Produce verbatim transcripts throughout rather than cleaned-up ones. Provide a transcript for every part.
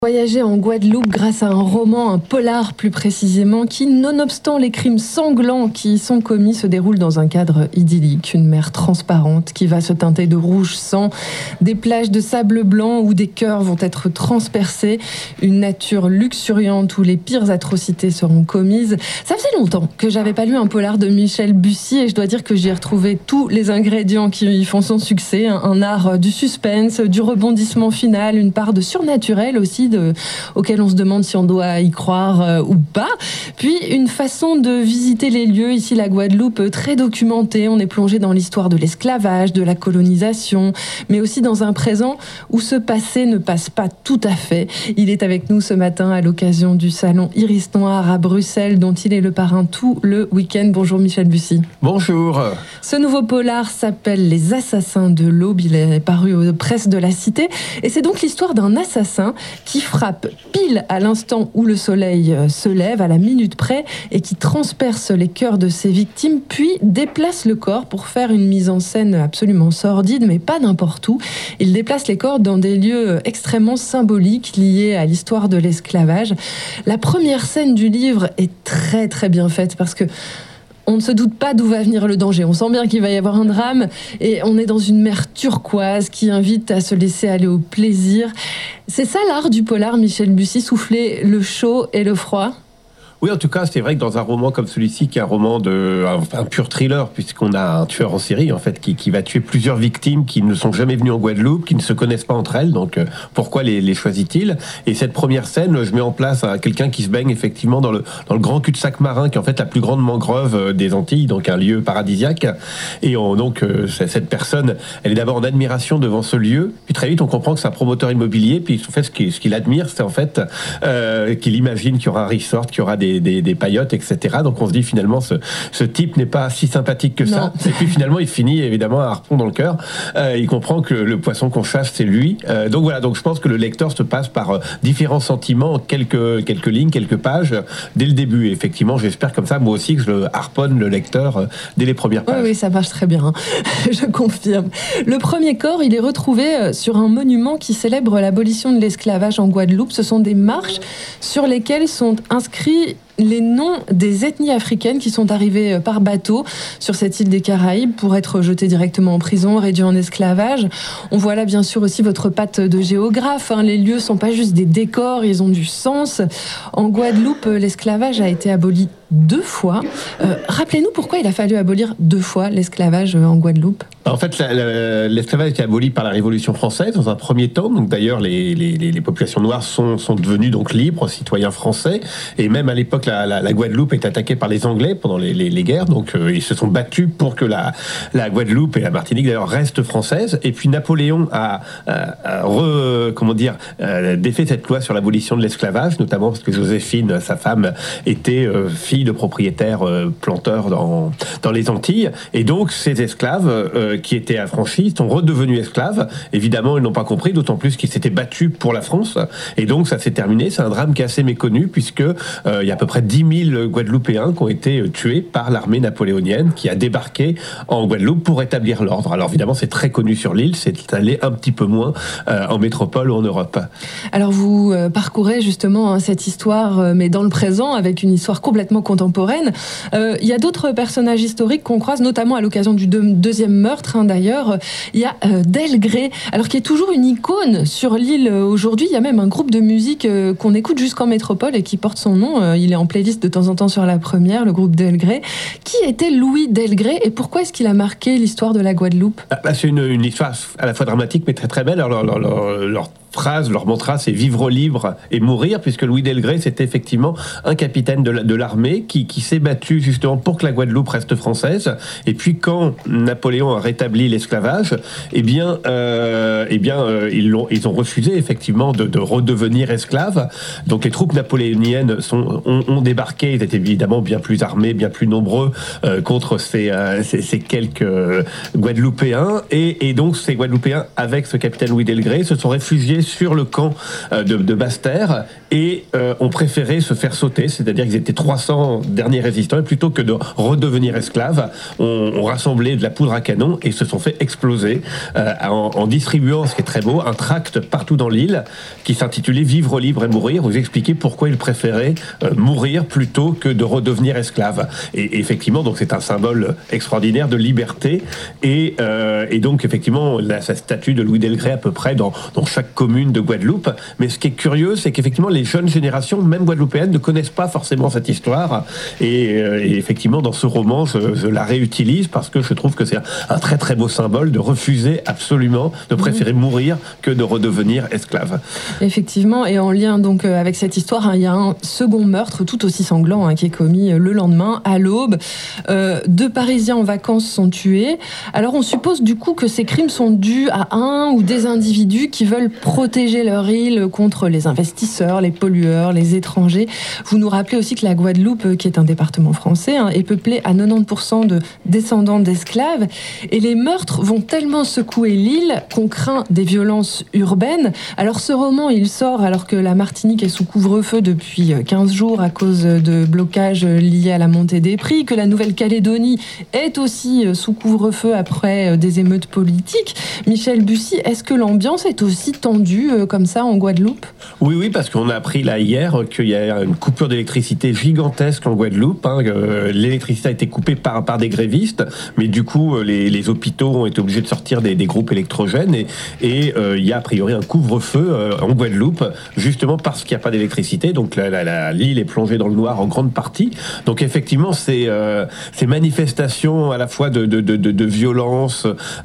Voyager en Guadeloupe grâce à un roman, un polar plus précisément, qui, nonobstant les crimes sanglants qui y sont commis, se déroule dans un cadre idyllique. Une mer transparente qui va se teinter de rouge sang, des plages de sable blanc où des cœurs vont être transpercés, une nature luxuriante où les pires atrocités seront commises. Ça faisait longtemps que j'avais pas lu un polar de Michel Bussy et je dois dire que j'y ai retrouvé tous les ingrédients qui y font son succès. Un, un art du suspense, du rebondissement final, une part de surnaturel aussi, De, auquel on se demande si on doit y croire euh, ou pas. Puis une façon de visiter les lieux, ici la Guadeloupe, très documentée. On est plongé dans l'histoire de l'esclavage, de la colonisation, mais aussi dans un présent où ce passé ne passe pas tout à fait. Il est avec nous ce matin à l'occasion du salon Iris Noir à Bruxelles, dont il est le parrain tout le week-end. Bonjour Michel Bussy. Bonjour. Ce nouveau polar s'appelle Les Assassins de l'Aube. Il est paru aux presses de la Cité. Et c'est donc l'histoire d'un assassin qui frappe pile à l'instant où le soleil se lève, à la minute près, et qui transperce les cœurs de ses victimes, puis déplace le corps pour faire une mise en scène absolument sordide, mais pas n'importe où. Il déplace les corps dans des lieux extrêmement symboliques liés à l'histoire de l'esclavage. La première scène du livre est très très bien faite parce que on ne se doute pas d'où va venir le danger. On sent bien qu'il va y avoir un drame et on est dans une mer turquoise qui invite à se laisser aller au plaisir. C'est ça l'art du polar, Michel Bussy, souffler le chaud et le froid ? Oui, en tout cas, c'est vrai que dans un roman comme celui-ci, qui est un roman de un, un pur thriller, puisqu'on a un tueur en série en fait qui, qui va tuer plusieurs victimes qui ne sont jamais venues en Guadeloupe, qui ne se connaissent pas entre elles. Donc, euh, pourquoi les, les choisit-il ? Et cette première scène, je mets en place euh, quelqu'un qui se baigne effectivement dans le dans le grand cul-de-sac marin, qui est en fait la plus grande mangrove euh, des Antilles, donc un lieu paradisiaque. Et on, donc euh, cette personne, elle est d'abord en admiration devant ce lieu. Puis très vite, on comprend que c'est un promoteur immobilier. Puis en fait, ce qu'il, ce qu'il admire, c'est en fait euh, qu'il imagine qu'il y aura un resort, qu'il y aura des Des, des paillotes, et cetera. Donc on se dit finalement ce, ce type n'est pas si sympathique que ça. Non. Et puis finalement il finit évidemment un harpon dans le cœur. Euh, il comprend que le poisson qu'on chasse c'est lui. Euh, donc voilà. Donc je pense que le lecteur se passe par euh, différents sentiments, quelques quelques lignes, quelques pages euh, dès le début. Et effectivement, j'espère comme ça moi aussi que je le harponne le lecteur euh, dès les premières pages. Oui, oui, ça marche très bien. Je confirme. Le premier corps, il est retrouvé sur un monument qui célèbre l'abolition de l'esclavage en Guadeloupe. Ce sont des marches sur lesquelles sont inscrits les noms des ethnies africaines qui sont arrivées par bateau sur cette île des Caraïbes pour être jetées directement en prison, réduits en esclavage. On voit là bien sûr aussi votre patte de géographe. Hein. Les lieux sont pas juste des décors, ils ont du sens. En Guadeloupe, l'esclavage a été aboli deux fois. Euh, rappelez-nous pourquoi il a fallu abolir deux fois l'esclavage en Guadeloupe. En fait, la, la, l'esclavage a été aboli par la Révolution française dans un premier temps. Donc d'ailleurs, les, les, les populations noires sont, sont devenues donc libres, citoyens français. Et même à l'époque, la, la, la Guadeloupe est attaquée par les Anglais pendant les, les, les guerres. Donc euh, ils se sont battus pour que la, la Guadeloupe et la Martinique d'ailleurs restent françaises. Et puis Napoléon a, a, a re, comment dire, euh, défait cette loi sur l'abolition de l'esclavage, notamment parce que Joséphine, sa femme, était euh, fille de propriétaires euh, planteurs dans, dans les Antilles. Et donc ces esclaves euh, qui étaient affranchis sont redevenus esclaves. Évidemment, ils n'ont pas compris, d'autant plus qu'ils s'étaient battus pour la France. Et donc ça s'est terminé. C'est un drame qui est assez méconnu puisque euh, il y a à peu près dix mille Guadeloupéens qui ont été tués par l'armée napoléonienne qui a débarqué en Guadeloupe pour établir l'ordre. Alors évidemment, c'est très connu sur l'île, c'est allé un petit peu moins euh, en métropole ou en Europe. Alors vous euh, parcourez justement hein, cette histoire, euh, mais dans le présent, avec une histoire complètement contemporaine. Euh, il y a d'autres personnages historiques qu'on croise, notamment à l'occasion du deux, deuxième meurtre. Hein, d'ailleurs, il y a euh, Del Grey, alors qui est toujours une icône sur l'île euh, aujourd'hui. Il y a même un groupe de musique euh, qu'on écoute jusqu'en métropole et qui porte son nom. Euh, il est en playlist de temps en temps sur la première, le groupe Del Grey. Qui était Louis Del Grey et pourquoi est-ce qu'il a marqué l'histoire de la Guadeloupe ? ah, C'est une, une histoire à la fois dramatique mais très très belle. Alors, leur, leur, leur phrase, leur mantra, c'est vivre libre et mourir, puisque Louis Del Grey, c'était effectivement un capitaine de, la, de l'armée qui, qui s'est battu justement pour que la Guadeloupe reste française. Et puis quand Napoléon a rétabli l'esclavage, eh bien, euh, eh bien, euh, ils, l'ont, ils ont refusé effectivement de, de redevenir esclaves. Donc les troupes napoléoniennes sont, ont, ont débarqué. Ils étaient évidemment bien plus armés, bien plus nombreux euh, contre ces, euh, ces, ces quelques euh, Guadeloupéens. Et, et donc ces Guadeloupéens, avec ce capitaine Louis Del Grey, se sont réfugiés étaient sur le camp de, de Basse-Terre et euh, ont préféré se faire sauter, c'est-à-dire qu'ils étaient trois cents derniers résistants, et plutôt que de redevenir esclaves, ont, ont rassemblé de la poudre à canon et se sont fait exploser euh, en, en distribuant, ce qui est très beau, un tract partout dans l'île qui s'intitulait « Vivre libre et mourir ». Vous expliquez pourquoi ils préféraient euh, mourir plutôt que de redevenir esclaves. Et, et effectivement, donc c'est un symbole extraordinaire de liberté. Et, euh, et donc effectivement, la statue de Louis Delgrès à peu près dans, dans chaque commune de Guadeloupe. Mais ce qui est curieux, c'est qu'effectivement les jeunes générations, même guadeloupéennes, ne connaissent pas forcément cette histoire. Et, euh, et effectivement, dans ce roman, je, je la réutilise parce que je trouve que c'est un, un très très beau symbole de refuser absolument, de préférer mmh. mourir que de redevenir esclave. Effectivement, et en lien donc avec cette histoire, hein, il y a un second meurtre tout aussi sanglant hein, qui est commis le lendemain à l'aube. Euh, deux Parisiens en vacances sont tués. Alors on suppose du coup que ces crimes sont dus à un ou des individus qui veulent protéger leur île contre les investisseurs, les pollueurs, les étrangers. Vous nous rappelez aussi que la Guadeloupe, qui est un département français, hein, est peuplée à quatre-vingt-dix pour cent de descendants d'esclaves. Et les meurtres vont tellement secouer l'île qu'on craint des violences urbaines. Alors ce roman, il sort alors que la Martinique est sous couvre-feu depuis quinze jours à cause de blocages liés à la montée des prix, que la Nouvelle-Calédonie est aussi sous couvre-feu après des émeutes politiques. Michel Bussy, est-ce que l'ambiance est aussi tendue comme ça en Guadeloupe ? Oui, oui, parce qu'on a appris là hier qu'il y a une coupure d'électricité gigantesque en Guadeloupe. Hein, euh, l'électricité a été coupée par, par des grévistes, mais du coup, les, les hôpitaux ont été obligés de sortir des, des groupes électrogènes et, et euh, il y a a priori un couvre-feu euh, en Guadeloupe, justement parce qu'il n'y a pas d'électricité. Donc la, la, la, l'île est plongée dans le noir en grande partie. Donc effectivement, ces, euh, ces manifestations à la fois de, de, de, de, de violence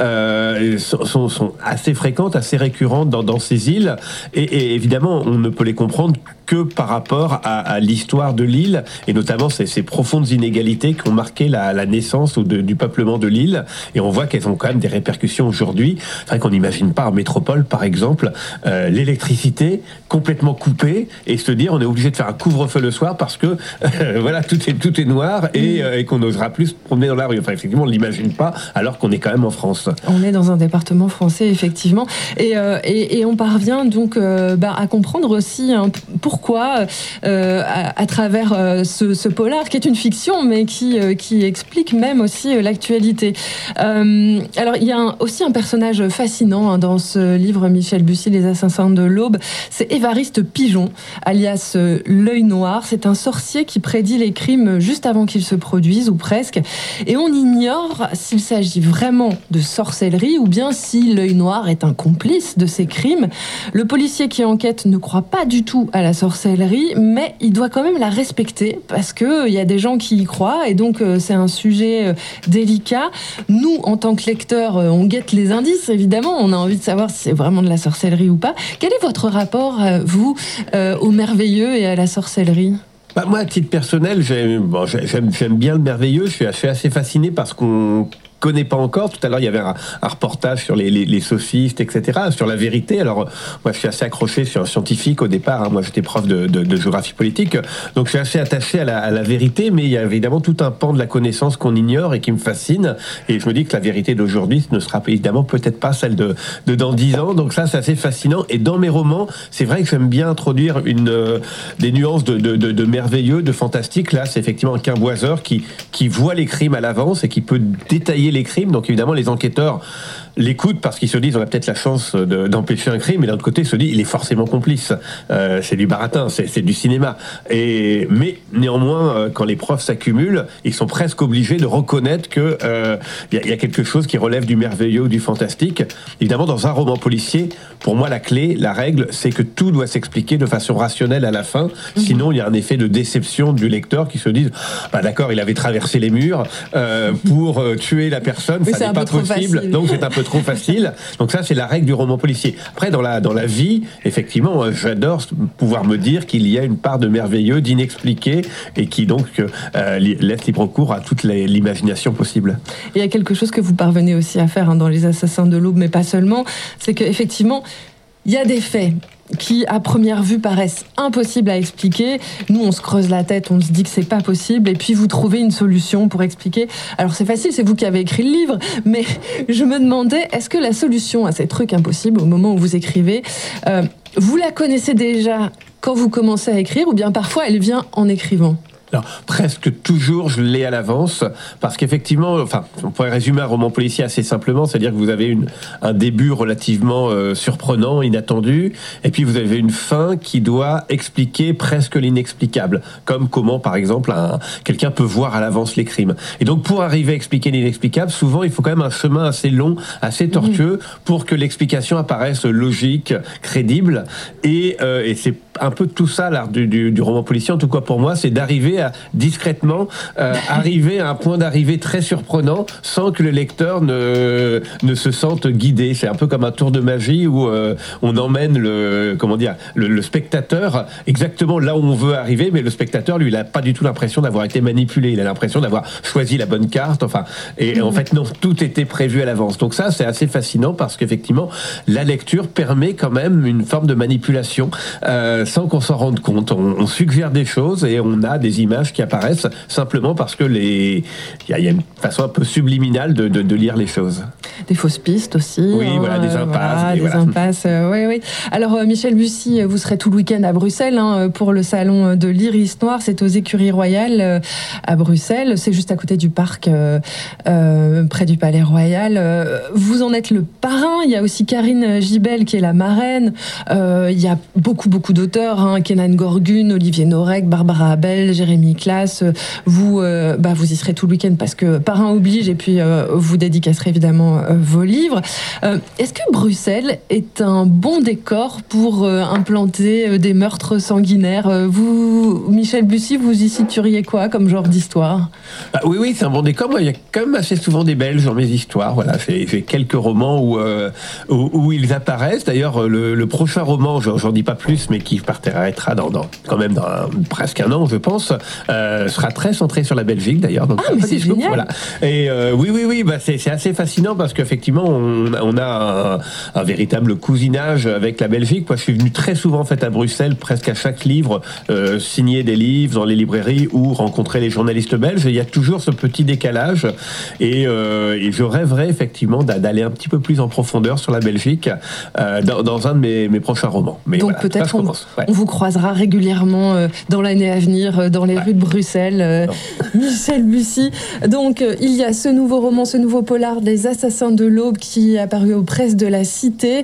euh, sont, sont assez fréquentes, assez récurrentes dans, dans ces îles. Et, et évidemment, on ne peut les comprendre que par rapport à, à l'histoire de l'île, et notamment ces, ces profondes inégalités qui ont marqué la, la naissance ou de, du peuplement de l'île. Et on voit qu'elles ont quand même des répercussions aujourd'hui. C'est vrai qu'on n'imagine pas en métropole, par exemple, euh, l'électricité complètement coupée et se dire on est obligé de faire un couvre-feu le soir parce que euh, voilà, tout est, tout est noir et, euh, et qu'on n'osera plus se promener dans la rue. Enfin, effectivement, on ne l'imagine pas alors qu'on est quand même en France. On est dans un département français, effectivement. Et, euh, et, et on parvient donc euh, bah, à comprendre aussi hein, pourquoi, euh, à, à travers euh, ce, ce polar, qui est une fiction, mais qui, euh, qui explique même aussi euh, l'actualité. Euh, alors, il y a un, aussi un personnage fascinant hein, dans ce livre, Michel Bussy, Les Assassins de l'Aube. C'est Évariste Pigeon, alias euh, l'œil noir. C'est un sorcier qui prédit les crimes juste avant qu'ils se produisent, ou presque. Et on ignore s'il s'agit vraiment de sorcellerie ou bien si l'œil noir est un complice de ces crimes. Le policier qui enquête ne croit pas du tout à la sorcellerie, mais il doit quand même la respecter parce qu'il y a des gens qui y croient et donc euh, c'est un sujet euh, délicat. Nous, en tant que lecteurs, euh, on guette les indices, évidemment. On a envie de savoir si c'est vraiment de la sorcellerie ou pas. Quel est votre rapport, euh, vous, euh, au merveilleux et à la sorcellerie ? Bah, moi, à titre personnel, j'aime, bon, j'aime, j'aime bien le merveilleux. Je suis, je suis assez fasciné parce qu'on connaît pas encore. Tout à l'heure, il y avait un, un reportage sur les, les, les sophistes, et cetera, sur la vérité. Alors, moi, je suis assez accroché sur un scientifique au départ. Hein. Moi, j'étais prof de, de, de géographie politique. Donc, je suis assez attaché à la, à la vérité, mais il y a évidemment tout un pan de la connaissance qu'on ignore et qui me fascine. Et je me dis que la vérité d'aujourd'hui ne sera évidemment peut-être pas celle de, de dans dix ans. Donc ça, c'est assez fascinant. Et dans mes romans, c'est vrai que j'aime bien introduire une, euh, des nuances de, de, de, de merveilleux, de fantastique. Là, c'est effectivement un quimboiseur qui, qui voit les crimes à l'avance et qui peut détailler les crimes. Donc évidemment, les enquêteurs l'écoutent parce qu'ils se disent on a peut-être la chance de, d'empêcher un crime, et d'un autre côté, ils se disent il est forcément complice. Euh, c'est du baratin, c'est, c'est du cinéma. Et, mais néanmoins, euh, quand les preuves s'accumulent, ils sont presque obligés de reconnaître qu'il euh, y, y a quelque chose qui relève du merveilleux ou du fantastique. Évidemment, dans un roman policier, pour moi, la clé, la règle, c'est que tout doit s'expliquer de façon rationnelle à la fin. Mmh. Sinon, il y a un effet de déception du lecteur qui se dit bah, d'accord, il avait traversé les murs euh, pour euh, tuer la personne, oui, ça n'est pas possible, donc c'est un peu trop facile. Donc ça, c'est la règle du roman policier. Après, dans la, dans la vie, effectivement, j'adore pouvoir me dire qu'il y a une part de merveilleux, d'inexpliqué, et qui donc euh, laisse libre cours à toute l'imagination possible. Et il y a quelque chose que vous parvenez aussi à faire hein, dans Les Assassins de l'Aube, mais pas seulement, c'est qu'effectivement, il y a des faits. qui, à première vue, paraissent impossibles à expliquer. Nous, on se creuse la tête, on se dit que c'est pas possible, et puis vous trouvez une solution pour expliquer. Alors c'est facile, c'est vous qui avez écrit le livre, mais je me demandais, est-ce que la solution à ces trucs impossibles, au moment où vous écrivez, euh, vous la connaissez déjà quand vous commencez à écrire, ou bien parfois elle vient en écrivant ? Alors, presque toujours, je l'ai à l'avance, parce qu'effectivement, enfin, on pourrait résumer un roman policier assez simplement, c'est-à-dire que vous avez une, un début relativement euh, surprenant, inattendu, et puis vous avez une fin qui doit expliquer presque l'inexplicable, comme comment, par exemple, un, quelqu'un peut voir à l'avance les crimes. Et donc, pour arriver à expliquer l'inexplicable, souvent, il faut quand même un chemin assez long, assez tortueux, mmh. pour que l'explication apparaisse logique, crédible, et, euh, et c'est un peu tout ça, l'art du, du, du roman policier, en tout cas pour moi, c'est d'arriver à discrètement euh, arriver à un point d'arrivée très surprenant sans que le lecteur ne, ne se sente guidé. C'est un peu comme un tour de magie où euh, on emmène le, comment dire, le, le spectateur exactement là où on veut arriver, mais le spectateur, lui, il n'a pas du tout l'impression d'avoir été manipulé. Il a l'impression d'avoir choisi la bonne carte. Enfin, et en fait, non, tout était prévu à l'avance. Donc ça, c'est assez fascinant parce qu'effectivement, la lecture permet quand même une forme de manipulation euh, sans qu'on s'en rende compte. On, on suggère des choses et on a des images qui apparaissent simplement parce que les il y, y a une façon un peu subliminale de, de, de lire les choses. Des fausses pistes aussi. Oui, hein, voilà, des impasses. Voilà, des voilà. impasses, euh, oui, oui. Alors, euh, Michel Bussy, vous serez tout le week-end à Bruxelles hein, pour le salon de l'Iris Noir. C'est aux Écuries Royales euh, à Bruxelles. C'est juste à côté du parc, euh, euh, près du Palais Royal. Euh, vous en êtes le parrain. Il y a aussi Karine Gibel qui est la marraine. Euh, il y a beaucoup, beaucoup d'auteurs. Hein, Kenan Gorgun, Olivier Norek, Barbara Abel, Jérémy Classe, vous, euh, bah, vous y serez tout le week-end parce que parrain oblige et puis euh, vous dédicacerez évidemment euh, vos livres. Euh, est-ce que Bruxelles est un bon décor pour euh, implanter euh, des meurtres sanguinaires ? euh, Vous, Michel Bussy, vous y situeriez quoi comme genre d'histoire ? Bah, oui, oui, c'est un bon décor. Moi, il y a quand même assez souvent des Belges dans mes histoires. Voilà, j'ai, j'ai quelques romans où, euh, où, où ils apparaissent. D'ailleurs, le, le prochain roman, j'en, j'en dis pas plus, mais qui paraîtra dans, dans, quand même dans un, presque un an, je pense, Euh, sera très centré sur la Belgique d'ailleurs. Donc, ah mais c'est génial. Voilà. Et euh, oui, oui, oui, bah, c'est, c'est assez fascinant parce qu'effectivement, on, on a un, un véritable cousinage avec la Belgique. Moi, je suis venu très souvent en fait à Bruxelles, presque à chaque livre, euh, signer des livres dans les librairies ou rencontrer les journalistes belges. Et il y a toujours ce petit décalage. Et, euh, et je rêverais effectivement d'aller un petit peu plus en profondeur sur la Belgique euh, dans, dans un de mes, mes prochains romans. Mais donc voilà, peut-être on, ouais. on vous croisera régulièrement euh, dans l'année à venir euh, dans les ouais. rues de Bruxelles. Euh, Michel Bussy. Donc euh, il y a ce nouveau roman, ce nouveau polar, Les Assassins de l'Aube, qui est apparu aux presses de la Cité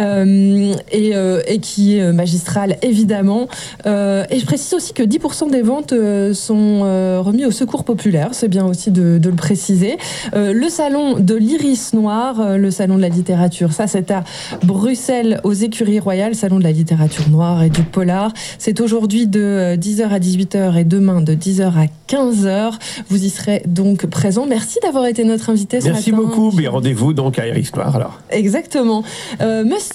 euh, et, euh, et qui est magistral évidemment. Euh, et je précise aussi que dix pour cent des ventes euh, sont euh, remis au secours populaire. C'est bien aussi de, de le préciser. Euh, le salon de l'Iris Noir, euh, le salon de la littérature, ça c'est à Bruxelles aux Écuries Royales, salon de la littérature noire et du polar. C'est aujourd'hui de dix heures à dix-huit heures et demain de dix heures à quinze heures. Vous y serez donc présent. Merci d'avoir été notre invité ce matin. Merci beaucoup. Mais rendez-vous donc à Iris Noir alors. Exactement. Euh,